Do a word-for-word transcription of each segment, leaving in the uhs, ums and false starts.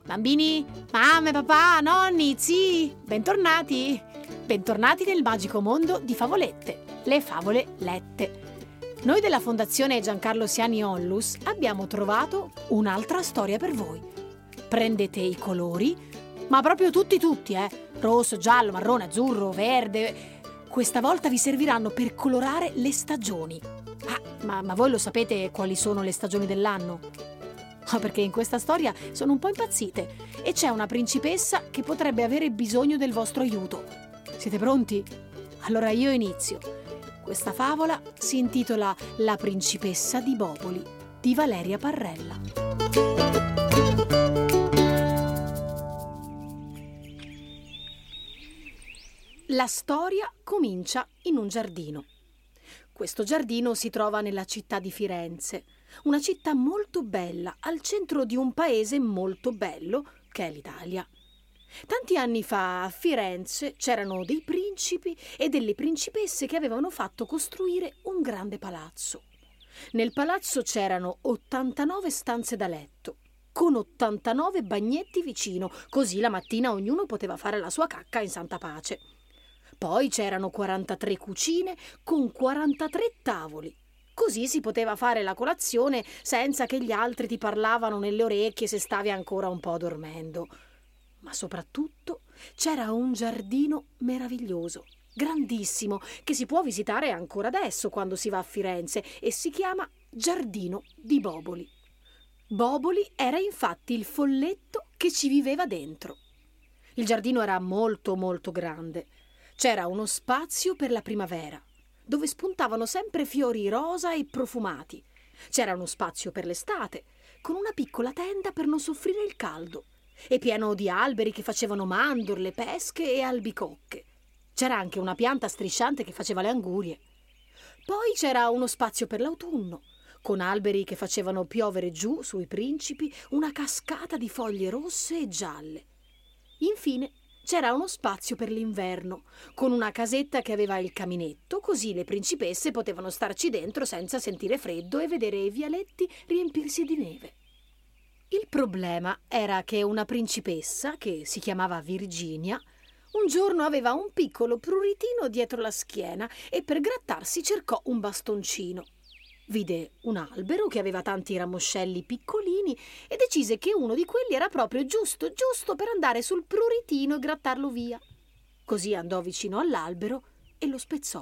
Bambini, mamme, papà, nonni, zii, bentornati! Bentornati nel magico mondo di favolette, le favole lette. Noi della Fondazione Giancarlo Siani Onlus abbiamo trovato un'altra storia per voi. Prendete i colori, ma proprio tutti tutti, eh? Rosso, giallo, marrone, azzurro, verde. Questa volta vi serviranno per colorare le stagioni. Ah, ma, ma voi lo sapete quali sono le stagioni dell'anno? Oh, perché in questa storia sono un po' impazzite e c'è una principessa che potrebbe avere bisogno del vostro aiuto. Siete pronti? Allora io inizio. Questa favola si intitola La principessa di Boboli di Valeria Parrella. La storia comincia in un giardino. Questo giardino si trova nella città di Firenze, una città molto bella al centro di un paese molto bello che è l'Italia. Tanti anni fa a Firenze c'erano dei principi e delle principesse che avevano fatto costruire un grande palazzo. Nel palazzo c'erano ottantanove stanze da letto, con ottantanove bagnetti vicino, così la mattina ognuno poteva fare la sua cacca in santa pace. Poi c'erano quarantatré cucine con quarantatré tavoli. Così si poteva fare la colazione senza che gli altri ti parlavano nelle orecchie se stavi ancora un po' dormendo. Ma soprattutto c'era un giardino meraviglioso, grandissimo, che si può visitare ancora adesso quando si va a Firenze e si chiama Giardino di Boboli. Boboli era infatti il folletto che ci viveva dentro. Il giardino era molto molto grande. C'era uno spazio per la primavera, dove spuntavano sempre fiori rosa e profumati. C'era uno spazio per l'estate, con una piccola tenda per non soffrire il caldo, e pieno di alberi che facevano mandorle, pesche e albicocche. C'era anche una pianta strisciante che faceva le angurie. Poi c'era uno spazio per l'autunno, con alberi che facevano piovere giù sui principi una cascata di foglie rosse e gialle. Infine c'era uno spazio per l'inverno, con una casetta che aveva il caminetto, così le principesse potevano starci dentro senza sentire freddo e vedere i vialetti riempirsi di neve. Il problema era che una principessa, che si chiamava Virginia, un giorno aveva un piccolo pruritino dietro la schiena e per grattarsi cercò un bastoncino. Vide un albero che aveva tanti ramoscelli piccolini e decise che uno di quelli era proprio giusto, giusto per andare sul pruritino e grattarlo via. Così andò vicino all'albero e lo spezzò.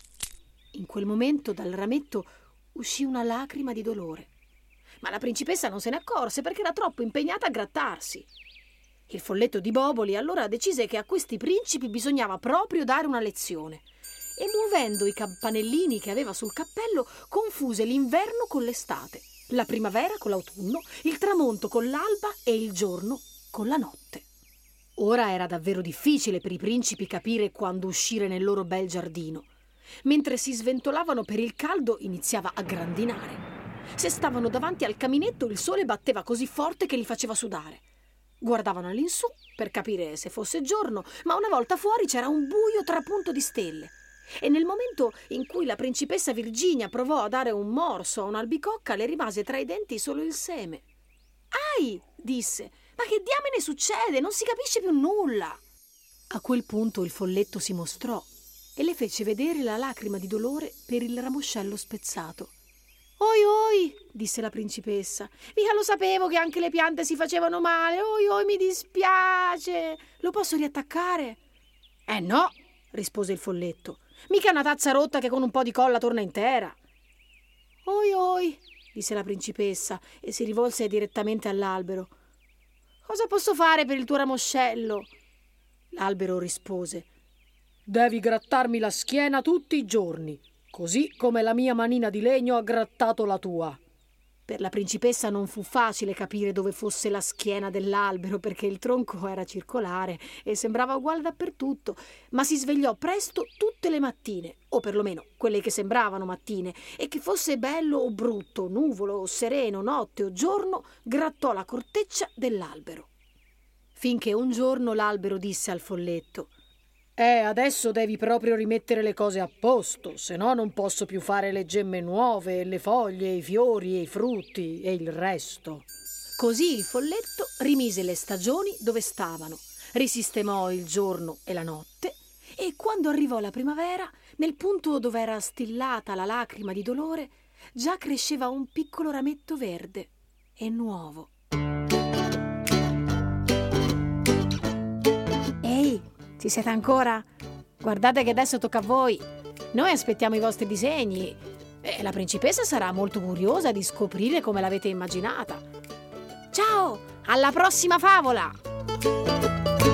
In quel momento dal rametto uscì una lacrima di dolore. Ma la principessa non se ne accorse perché era troppo impegnata a grattarsi. Il folletto di Boboli allora decise che a questi principi bisognava proprio dare una lezione. E muovendo i campanellini che aveva sul cappello confuse l'inverno con l'estate, la primavera con l'autunno, il tramonto con l'alba e il giorno con la notte. Ora era davvero difficile per i principi capire quando uscire nel loro bel giardino. Mentre si sventolavano per il caldo iniziava a grandinare. Se stavano davanti al caminetto il sole batteva così forte che li faceva sudare. Guardavano all'insù per capire se fosse giorno, ma una volta fuori c'era un buio trapunto di stelle. E nel momento in cui la principessa Virginia provò a dare un morso a un'albicocca, le rimase tra i denti solo il seme. «Ai!» disse. «Ma che diamine succede? Non si capisce più nulla!» A quel punto il folletto si mostrò e le fece vedere la lacrima di dolore per il ramoscello spezzato. «Oi, oi!» disse la principessa. «Mica lo sapevo che anche le piante si facevano male! Oi, oi, mi dispiace! Lo posso riattaccare?» «Eh no!» rispose il folletto. «Mica è una tazza rotta che con un po' di colla torna intera!» «Oi, oi!» disse la principessa e si rivolse direttamente all'albero. «Cosa posso fare per il tuo ramoscello?» L'albero rispose. «Devi grattarmi la schiena tutti i giorni, così come la mia manina di legno ha grattato la tua». Per la principessa non fu facile capire dove fosse la schiena dell'albero perché il tronco era circolare e sembrava uguale dappertutto, ma si svegliò presto tutte le mattine, o perlomeno quelle che sembravano mattine, e che fosse bello o brutto, nuvolo o sereno, notte o giorno, grattò la corteccia dell'albero. Finché un giorno l'albero disse al folletto: «Eh, adesso devi proprio rimettere le cose a posto, se no non posso più fare le gemme nuove, le foglie, i fiori e i frutti e il resto». Così il folletto rimise le stagioni dove stavano, risistemò il giorno e la notte, e quando arrivò la primavera, nel punto dove era stillata la lacrima di dolore, già cresceva un piccolo rametto verde e nuovo. Ehi, ci siete ancora? Guardate che adesso tocca a voi. Noi aspettiamo i vostri disegni e la principessa sarà molto curiosa di scoprire come l'avete immaginata. Ciao, alla prossima favola!